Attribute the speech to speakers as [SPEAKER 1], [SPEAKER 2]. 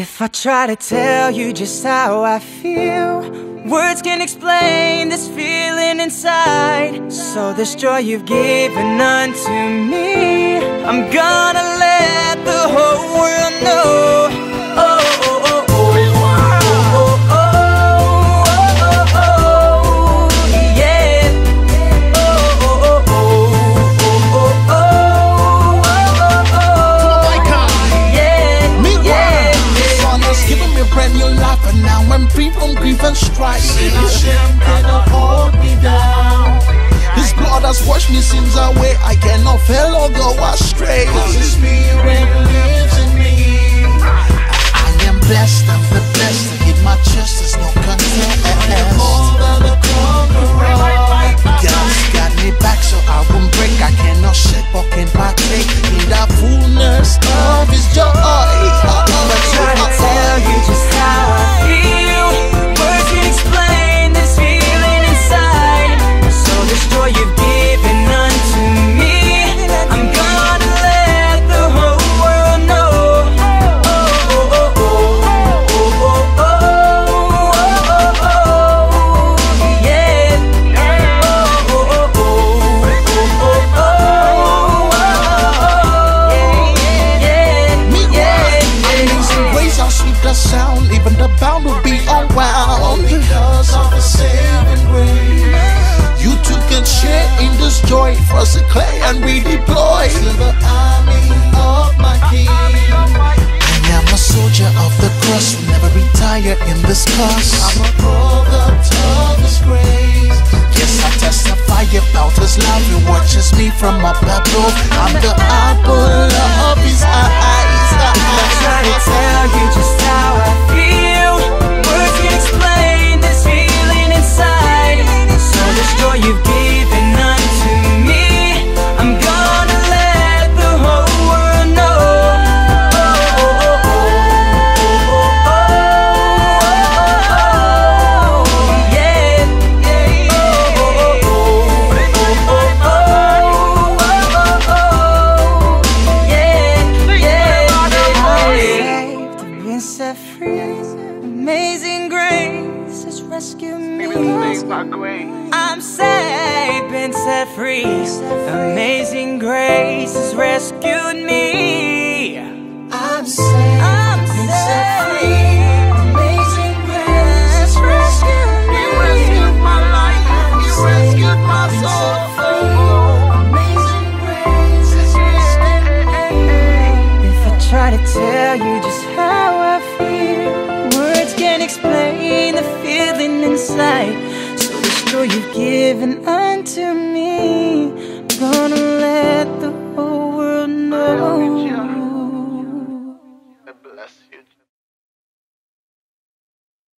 [SPEAKER 1] If I try to tell you just how I feel, words can't explain this feeling inside. So this joy you've given unto me, I'm gonna let the whole world know. Oh, oh, oh, oh, oh, oh, oh, oh, yeah. Oh, oh, oh, oh, oh, oh, oh, yeah, yeah.
[SPEAKER 2] Son has given me a brand new life, and now I'm free from grief and strife. Sin and shame cannot hold me down. His blood has washed me sins away. I cannot fail or go astray. His spirit lives in me. I am blessed of the best. In my chest there's no contest. More than a conqueror. God's got me back, so I won't break. I cannot shake or can partake in the fullness of His joy.
[SPEAKER 1] I try to tell you just how I feel, words can explain this feeling inside. So this joy you've given unto me, I'm gonna let the whole world know. Oh, oh, oh, oh, oh, oh, oh, oh, oh, yeah. Oh, oh, oh, oh, oh, oh,
[SPEAKER 2] Amazing grace, how sweet the sound. Even the bound will be unwound because of the saving grace. You too can share in this joy. First the clay and we deploy to the army of my King. I am a soldier of the cross, will never retire in this cause. I'm a product of His grace. Yes, I testify about His love. He watches me from up above. I'm the apple of His eyes.
[SPEAKER 1] I try to tell you just how I feel, words can explain this feeling inside. So this joy you've given unto me, I'm gonna let the whole world know. Oh, oh, oh, oh, oh, oh, yeah, yeah. Oh, oh, oh, oh, oh, oh, oh, yeah, yeah. Saved, I've been set free. Amazing grace has rescued me. I'm saved, been set free. Amazing grace has rescued me.
[SPEAKER 2] I'm saved, been set free. Amazing grace has rescued me. You rescued my life. You rescued my soul. Amazing grace has rescued me.
[SPEAKER 1] If I try to tell you just how I feel, words can't explain the feeling inside. So this joy you've given unto me,